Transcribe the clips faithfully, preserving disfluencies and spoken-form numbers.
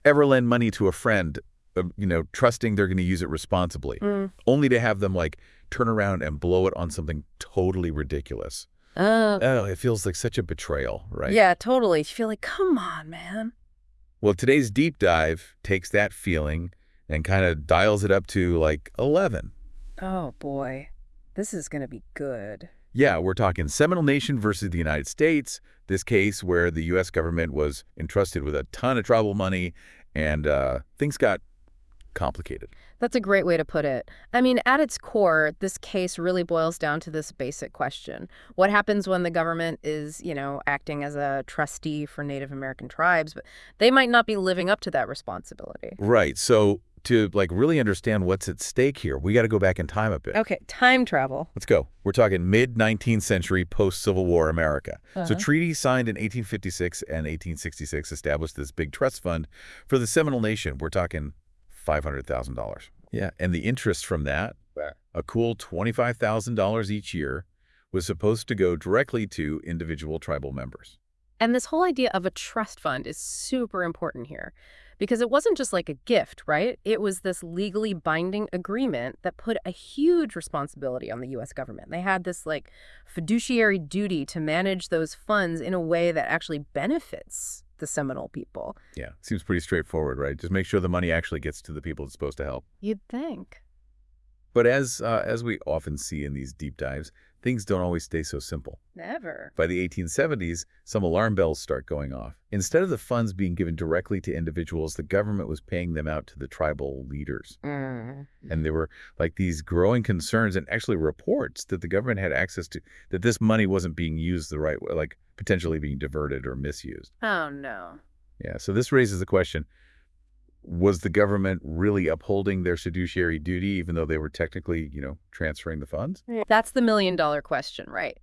ever lend money to a friend, uh, you know, trusting they're going to use it responsibly, Mm. only to have them, like, turn around and blow it on something totally ridiculous. Uh, Oh, it feels like such a betrayal, right? yeah, totally. You feel like, come on, man. Well, today's deep dive takes that feeling and kind of dials it up to, like, eleven. Oh, boy. This is going to be good. Yeah, we're talking Seminole Nation versus the United States, this case where the U S government was entrusted with a ton of tribal money and uh, things got complicated. That's a great way to put it. I mean, at its core, this case really boils down to this basic question. What happens when the government is, you know, acting as a trustee for Native American tribes, but they might not be living up to that responsibility? Right. So to, like, really understand what's at stake here, we got to go back in time a bit. Okay, time travel. Let's go. We're talking mid-nineteenth century post-Civil War America. So Uh-huh. treaties signed in eighteen fifty-six and eighteen sixty-six established this big trust fund for the Seminole Nation. We're talking five hundred thousand dollars. Yeah, and the interest from that, a cool twenty-five thousand dollars each year, was supposed to go directly to individual tribal members. And this whole idea of a trust fund is super important here because it wasn't just like a gift, right? It was this legally binding agreement that put a huge responsibility on the U S government. They had this like fiduciary duty to manage those funds in a way that actually benefits the Seminole people. Yeah, seems pretty straightforward, right? Just make sure the money actually gets to the people it's supposed to help. You'd think. But as uh, as we often see in these deep dives, things don't always stay so simple. Never. By the eighteen seventies, some alarm bells start going off. Instead of the funds being given directly to individuals, the government was paying them out to the tribal leaders. Mm. And there were, like, these growing concerns and actually reports that the government had access to, that this money wasn't being used the right way, like potentially being diverted or misused. Oh, no. Yeah, so this raises the question, was the government really upholding their fiduciary duty even though they were technically, you know, transferring the funds? That's the million dollar question, right?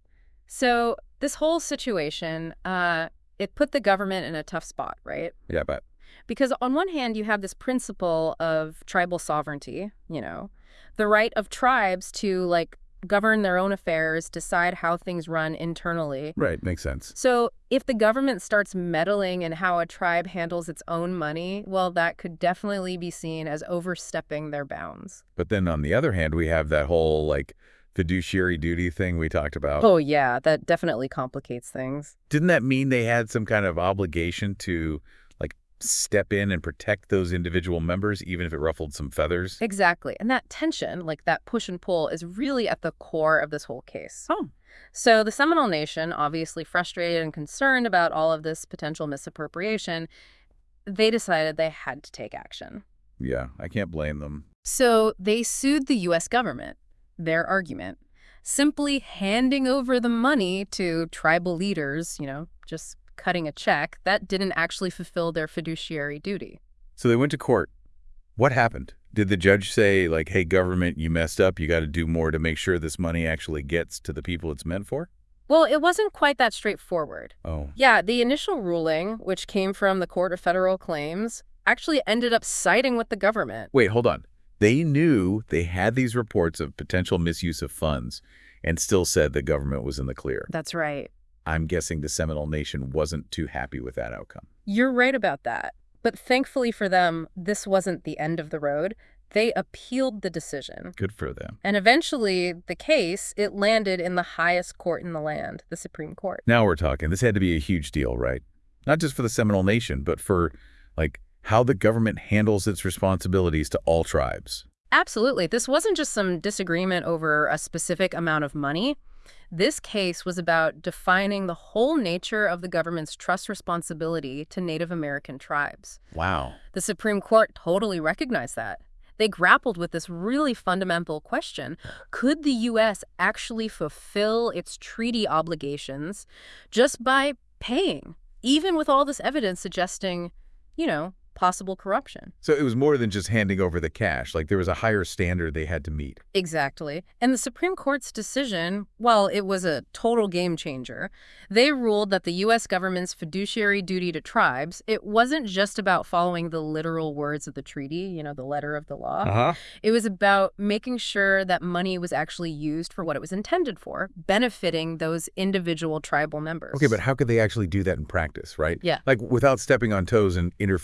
So this whole situation, uh, it put the government in a tough spot, right? Yeah, but Because on one hand, you have this principle of tribal sovereignty, you know, the right of tribes to, like, govern their own affairs, decide how things run internally. right, makes sense. So if the government starts meddling in how a tribe handles its own money, well, that could definitely be seen as overstepping their bounds. But then on the other hand, we have that whole, like, fiduciary duty thing we talked about. Oh, yeah, that definitely complicates things. Didn't that mean they had some kind of obligation to, like, step in and protect those individual members, even if it ruffled some feathers? Exactly. And that tension, like that push and pull, is really at the core of this whole case. Oh. So the Seminole Nation, obviously frustrated and concerned about all of this potential misappropriation, they decided they had to take action. Yeah, I can't blame them. So they sued the U S government. Their argument, simply handing over the money to tribal leaders, you know, just cutting a check, that didn't actually fulfill their fiduciary duty. So they went to court. What happened? Did the judge say, like, hey, government, you messed up, you got to do more to make sure this money actually gets to the people it's meant for? Well, it wasn't quite that straightforward. Oh. Yeah, the initial ruling, which came from the Court of Federal Claims, actually ended up siding with the government. Wait, hold on. They knew they had these reports of potential misuse of funds and still said the government was in the clear. That's right. I'm guessing the Seminole Nation wasn't too happy with that outcome. You're right about that. But thankfully for them, this wasn't the end of the road. They appealed the decision. Good for them. And eventually, the case, it landed in the highest court in the land, the Supreme Court. Now we're talking. This had to be a huge deal, right? Not just for the Seminole Nation, but for, like, how the government handles its responsibilities to all tribes. Absolutely. This wasn't just some disagreement over a specific amount of money. This case was about defining the whole nature of the government's trust responsibility to Native American tribes. Wow. The Supreme Court totally recognized that. They grappled with this really fundamental question. Could the U S actually fulfill its treaty obligations just by paying, even with all this evidence suggesting, you know, possible corruption? So it was more than just handing over the cash. Like, there was a higher standard they had to meet. Exactly. And the Supreme Court's decision, well, it was a total game changer. They ruled that the U S government's fiduciary duty to tribes, it wasn't just about following the literal words of the treaty, you know, the letter of the law. Uh-huh. It was about making sure that money was actually used for what it was intended for, benefiting those individual tribal members. Okay, but how could they actually do that in practice, right? Yeah. Like, without stepping on toes and interfering in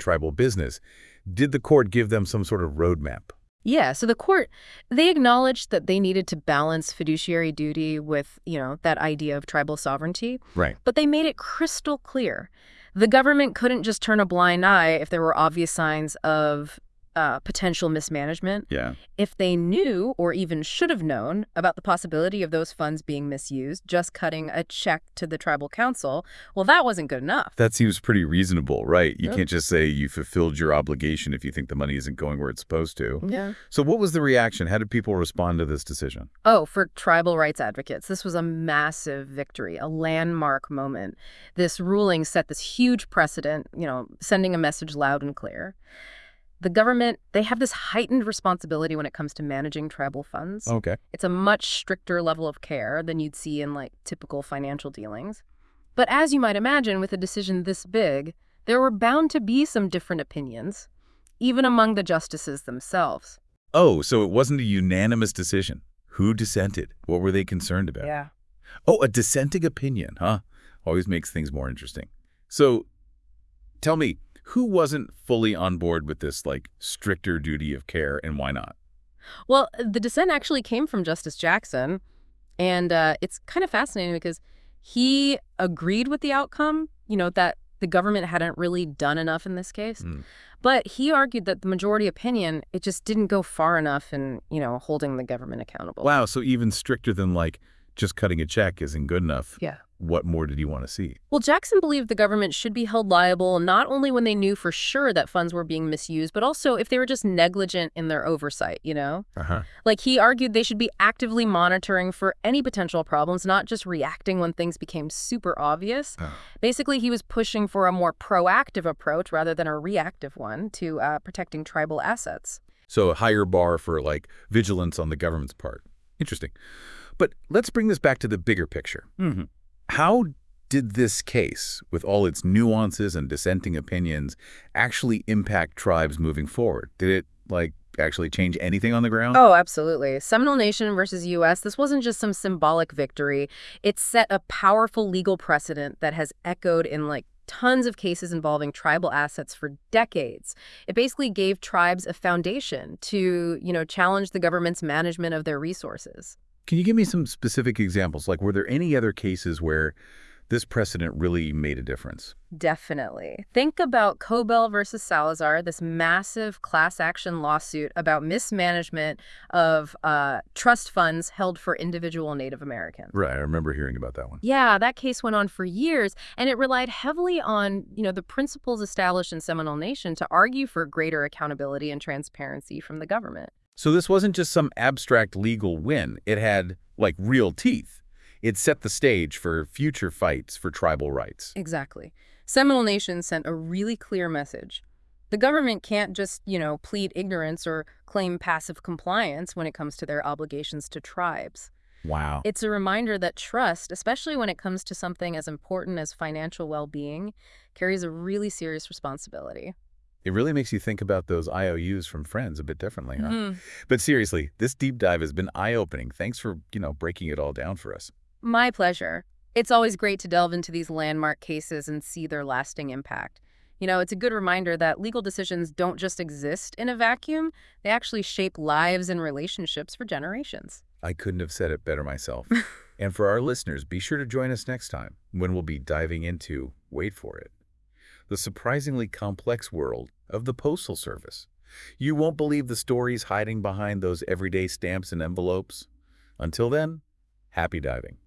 tribal business. Did the court give them some sort of roadmap? Yeah, so the court, they acknowledged that they needed to balance fiduciary duty with, you know, that idea of tribal sovereignty. Right. But they made it crystal clear. The government couldn't just turn a blind eye if there were obvious signs of uh, potential mismanagement. Yeah. If they knew, or even should have known, about the possibility of those funds being misused, just cutting a check to the tribal council, well, that wasn't good enough. That seems pretty reasonable, right? You Yep. can't just say you fulfilled your obligation if you think the money isn't going where it's supposed to. Yeah. So what was the reaction? How did people respond to this decision? Oh, for tribal rights advocates, this was a massive victory, a landmark moment. This ruling set this huge precedent, you know, sending a message loud and clear. The government, they have this heightened responsibility when it comes to managing tribal funds. Okay. It's a much stricter level of care than you'd see in, like, typical financial dealings. But as you might imagine, with a decision this big, there were bound to be some different opinions, even among the justices themselves. Oh, so it wasn't a unanimous decision. Who dissented? What were they concerned about? Yeah. Oh, a dissenting opinion, huh? Always makes things more interesting. So tell me, who wasn't fully on board with this, like, stricter duty of care, and why not? Well, the dissent actually came from Justice Jackson, and uh, it's kind of fascinating because he agreed with the outcome, you know, that the government hadn't really done enough in this case. Mm. But he argued that the majority opinion, it just didn't go far enough in, you know, holding the government accountable. Wow, so even stricter than, like, just cutting a check isn't good enough. Yeah. What more did you want to see? Well, Jackson believed the government should be held liable not only when they knew for sure that funds were being misused, but also if they were just negligent in their oversight, you know? Uh-huh. Like, he argued they should be actively monitoring for any potential problems, not just reacting when things became super obvious. Oh. Basically, he was pushing for a more proactive approach rather than a reactive one to uh, protecting tribal assets. So a higher bar for, like, vigilance on the government's part. Interesting. But let's bring this back to the bigger picture. Mm-hmm. How did this case, with all its nuances and dissenting opinions, actually impact tribes moving forward? Did it, like, actually change anything on the ground? Oh, absolutely. Seminole Nation versus U S, this wasn't just some symbolic victory. It set a powerful legal precedent that has echoed in, like, tons of cases involving tribal assets for decades. It basically gave tribes a foundation to, you know, challenge the government's management of their resources. Can you give me some specific examples? Like, were there any other cases where this precedent really made a difference? Definitely. Think about Cobell versus Salazar, this massive class action lawsuit about mismanagement of uh, trust funds held for individual Native Americans. Right, I remember hearing about that one. Yeah, that case went on for years, and it relied heavily on, you know, the principles established in Seminole Nation to argue for greater accountability and transparency from the government. So this wasn't just some abstract legal win. It had, like, real teeth. It set the stage for future fights for tribal rights. Exactly. Seminole Nation sent a really clear message. The government can't just, you know, plead ignorance or claim passive compliance when it comes to their obligations to tribes. Wow. It's a reminder that trust, especially when it comes to something as important as financial well-being, carries a really serious responsibility. It really makes you think about those I O Us from Friends a bit differently, huh? Mm-hmm. But seriously, this deep dive has been eye-opening. Thanks for, you know, breaking it all down for us. My pleasure. It's always great to delve into these landmark cases and see their lasting impact. You know, it's a good reminder that legal decisions don't just exist in a vacuum. They actually shape lives and relationships for generations. I couldn't have said it better myself. And for our listeners, be sure to join us next time when we'll be diving into, wait for it, the surprisingly complex world of the Postal Service. You won't believe the stories hiding behind those everyday stamps and envelopes. Until then, happy diving.